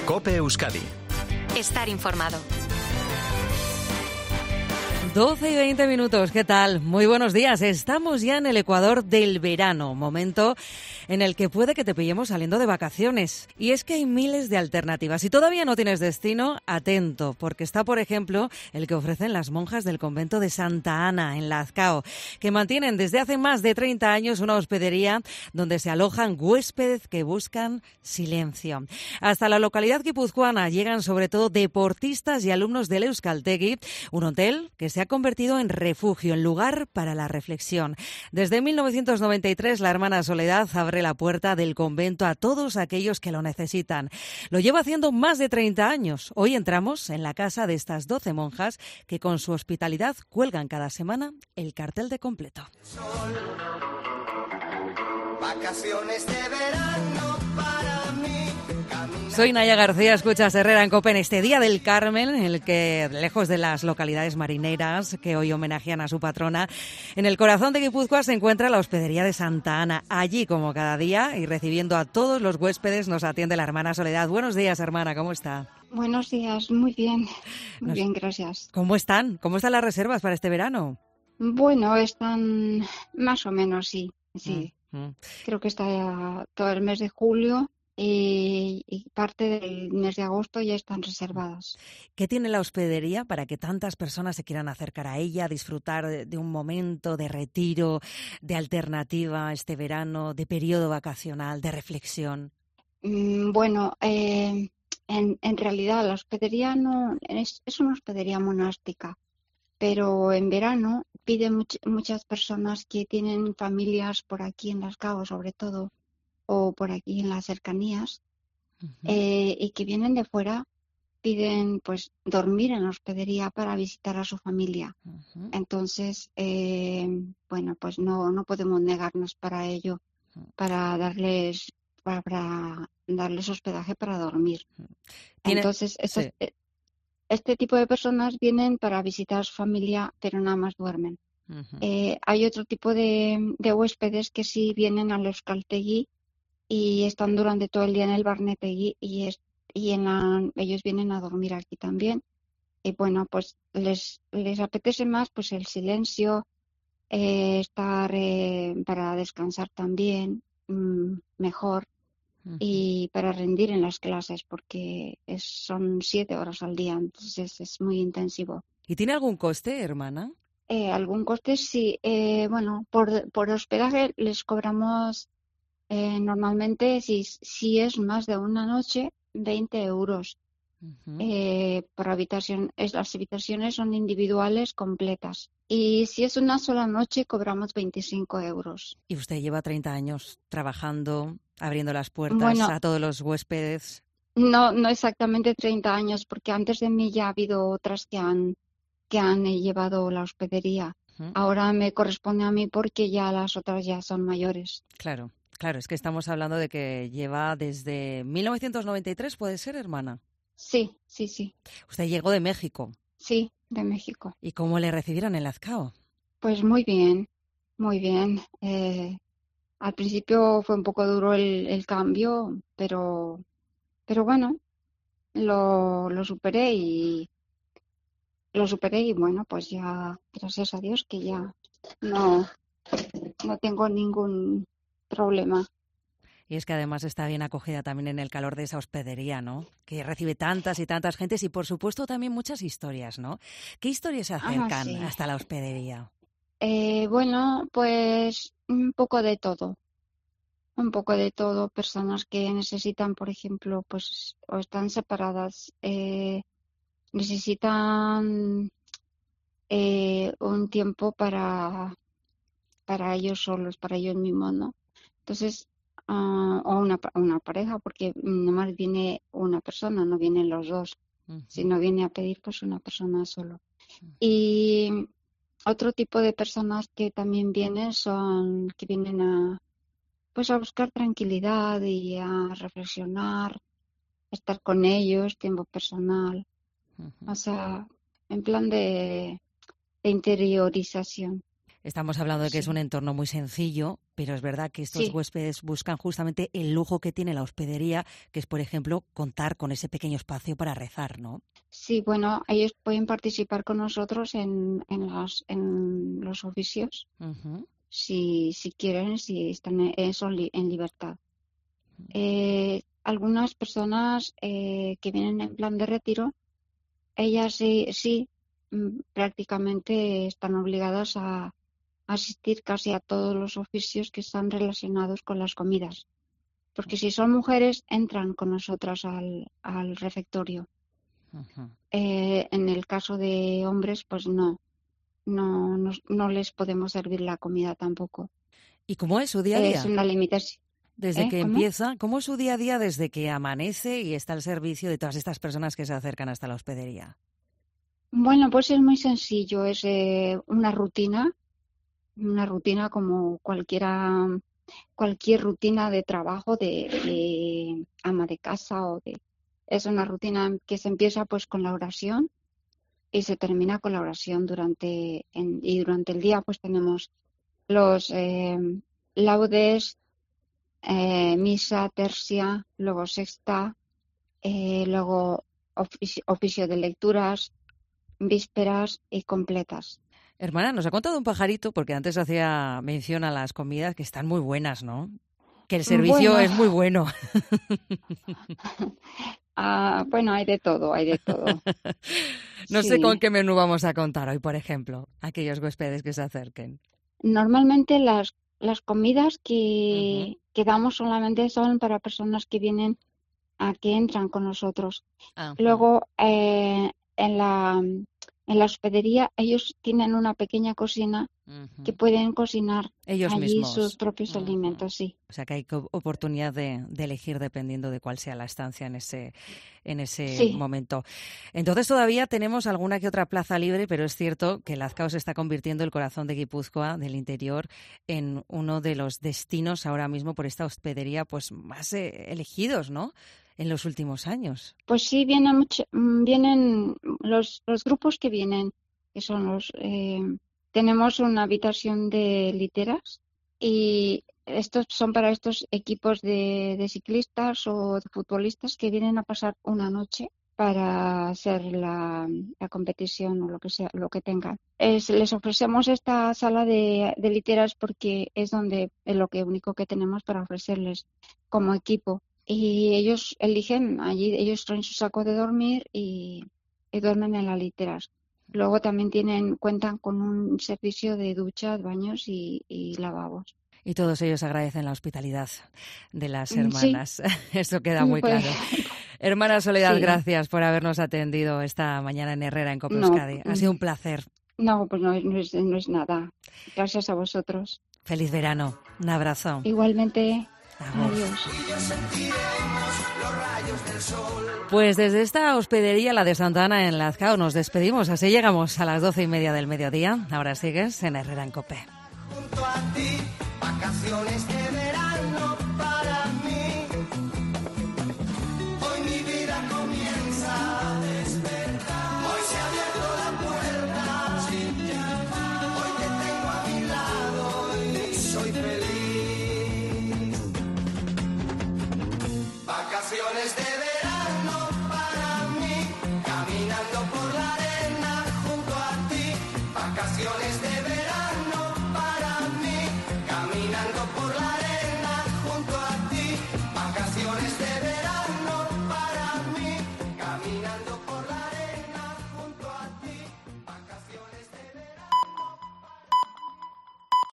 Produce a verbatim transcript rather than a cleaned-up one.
COPE Euskadi. Estar informado. doce y veinte minutos, ¿qué tal? Muy buenos días. Estamos ya en el ecuador del verano, momento en el que puede que te pillemos saliendo de vacaciones. Y es que hay miles de alternativas. Si todavía no tienes destino, atento, porque está, por ejemplo, el que ofrecen las monjas del convento de Santa Ana, en Lazcao, que mantienen desde hace más de treinta años una hospedería donde se alojan huéspedes que buscan silencio. Hasta la localidad guipuzcoana llegan sobre todo deportistas y alumnos del Euskaltegi, un hotel que se ha convertido en refugio, en lugar para la reflexión. Desde mil novecientos noventa y tres, la hermana Soledad abre la puerta del convento a todos aquellos que lo necesitan. Lo lleva haciendo más de treinta años. Hoy entramos en la casa de estas doce monjas que con su hospitalidad cuelgan cada semana el cartel de completo. Sol, vacaciones de verano para mí. Soy Naya García, escuchas Herrera en COPE en este Día del Carmen, en el que, lejos de las localidades marineras que hoy homenajean a su patrona, en el corazón de Guipúzcoa se encuentra la hospedería de Santa Ana. Allí, como cada día, y recibiendo a todos los huéspedes, nos atiende la hermana Soledad. Buenos días, hermana, ¿cómo está? Buenos días, muy bien, muy Nos... bien, gracias. ¿Cómo están? ¿Cómo están las reservas para este verano? Bueno, están más o menos, sí, sí. Mm, mm. Creo que está ya todo el mes de julio. Y, y parte del mes de agosto ya están reservadas. ¿Qué tiene la hospedería para que tantas personas se quieran acercar a ella, disfrutar de, de un momento de retiro, de alternativa este verano, de periodo vacacional, de reflexión? Mm, bueno, eh, en, en realidad la hospedería no es, es una hospedería monástica, pero en verano pide much, muchas personas que tienen familias por aquí en Lazcao, sobre todo, o por aquí en las cercanías, uh-huh. eh, y que vienen de fuera, piden pues dormir en la hospedería para visitar a su familia. Uh-huh. Entonces, eh, bueno, pues no, no podemos negarnos para ello, uh-huh. para darles para, para darles hospedaje para dormir. Uh-huh. Entonces, estos, sí. este tipo de personas vienen para visitar a su familia, pero nada más duermen. Uh-huh. Eh, hay otro tipo de, de huéspedes que sí vienen al Euskaltegi y están durante todo el día en el Barnetegui y, es, y en la, ellos vienen a dormir aquí también. Y bueno, pues les, les apetece más pues el silencio, eh, estar eh, para descansar también mmm, mejor uh-huh. y para rendir en las clases porque es, son siete horas al día, entonces es muy intensivo. ¿Y tiene algún coste, hermana? Eh, algún coste sí. Eh, bueno, por, por hospedaje les cobramos Eh, normalmente, si, si es más de una noche, veinte euros. Uh-huh. Eh, por habitación. Es, las habitaciones son individuales completas. Y si es una sola noche, cobramos veinticinco euros. ¿Y usted lleva treinta años trabajando, abriendo las puertas bueno, a todos los huéspedes? No, no exactamente treinta años, porque antes de mí ya ha habido otras que han, que han llevado la hospedería. Uh-huh. Ahora me corresponde a mí porque ya las otras ya son mayores. Claro. Claro, es que estamos hablando de que lleva desde mil novecientos noventa y tres, ¿puede ser, hermana? Sí, sí, sí. ¿Usted llegó de México? Sí, de México. ¿Y cómo le recibieron en Lazcao? Pues muy bien, muy bien. Eh, al principio fue un poco duro el, el cambio, pero, pero bueno, lo, lo superé y lo superé y bueno, pues ya, gracias a Dios que ya no, no tengo ningún problema. Y es que además está bien acogida también en el calor de esa hospedería, ¿no? Que recibe tantas y tantas gentes y, por supuesto, también muchas historias, ¿no? ¿Qué historias se acercan ah, sí. hasta la hospedería? Eh, bueno, pues un poco de todo. Un poco de todo. Personas que necesitan, por ejemplo, pues o están separadas, eh, necesitan eh, un tiempo para, para ellos solos, para ellos mismos, ¿no? Entonces, uh, o una, una pareja, porque nomás viene una persona, no vienen los dos. Uh-huh. Si no viene a pedir, pues una persona solo. Uh-huh. Y otro tipo de personas que también vienen son que vienen a, pues a buscar tranquilidad y a reflexionar, estar con ellos, tiempo personal. Uh-huh. O sea, en plan de, de interiorización. Estamos hablando de que Sí. es un entorno muy sencillo, pero es verdad que estos Sí. huéspedes buscan justamente el lujo que tiene la hospedería, que es, por ejemplo, contar con ese pequeño espacio para rezar, ¿no? Sí, bueno, ellos pueden participar con nosotros en, en, las, en los oficios, Ujú. si, si quieren, si están en, eso li- en libertad. Eh, algunas personas eh, que vienen en plan de retiro, ellas sí, sí, mm, prácticamente están obligadas a asistir casi a todos los oficios que están relacionados con las comidas. Porque si son mujeres, entran con nosotras al, al refectorio. Ujú. Eh, en el caso de hombres, pues no, no, no, no les podemos servir la comida tampoco. ¿Y cómo es su día a Es día? una limitación. Desde ¿Eh? que ¿Cómo? empieza, ¿cómo es su día a día desde que amanece y está al servicio de todas estas personas que se acercan hasta la hospedería? Bueno, pues es muy sencillo, es eh, una rutina, una rutina como cualquiera, cualquier rutina de trabajo de, de ama de casa o de, es una rutina que se empieza pues con la oración y se termina con la oración durante en- y durante el día pues tenemos los eh, laudes, eh, misa, tercia, luego sexta, eh, luego ofici- oficio de lecturas, vísperas y completas. Hermana, nos ha contado un pajarito, porque antes hacía mención a las comidas que están muy buenas, ¿no? Que el servicio Bueno, es muy bueno. ah, bueno, hay de todo, hay de todo. No sé Sí, con qué menú vamos a contar hoy, por ejemplo, aquellos huéspedes que se acerquen. normalmente las, las comidas Ujú. que, que damos solamente son para personas que vienen a que entran con nosotros. Ajá. Luego, eh, en la, en la hospedería, ellos tienen una pequeña cocina que Ujú. pueden cocinar Ellos allí sus mismos. propios Ujú. alimentos, sí. O sea que hay co- oportunidad de, de elegir dependiendo de cuál sea la estancia en ese, en ese Sí, momento. Entonces todavía tenemos alguna que otra plaza libre, pero es cierto que Lazcao se está convirtiendo el corazón de Guipúzcoa, del interior, en uno de los destinos ahora mismo por esta hospedería pues más eh, elegidos, ¿no? En los últimos años. pues sí, vienen, mucho- mm, vienen los, los grupos que vienen, que son los... eh, tenemos una habitación de literas y estos son para estos equipos de, de ciclistas o de futbolistas que vienen a pasar una noche para hacer la, la competición o lo que sea, lo que tengan. Es- les ofrecemos esta sala de, de literas porque es donde es lo que único que tenemos para ofrecerles como equipo. Y ellos eligen allí, ellos traen su saco de dormir y, y duermen en las literas. Luego también tienen, cuentan con un servicio de duchas, baños y, y lavabos. Y todos ellos agradecen la hospitalidad de las Mm, Sí, hermanas. Eso queda muy pues claro. Hermana Soledad, sí, gracias por habernos atendido esta mañana en Herrera, en Cope no, Euskadi. Ha mm, sido un placer. no, pues no, es- no es, no es nada. Gracias a vosotros. Feliz verano. Un abrazo. Igualmente, Agur. adiós. Pues desde esta hospedería, la de Santa Ana en Lazcao, nos despedimos. Así llegamos a las doce y media del mediodía. Ahora sigues en Herrera en Cope. Junto a ti, vacaciones de verano.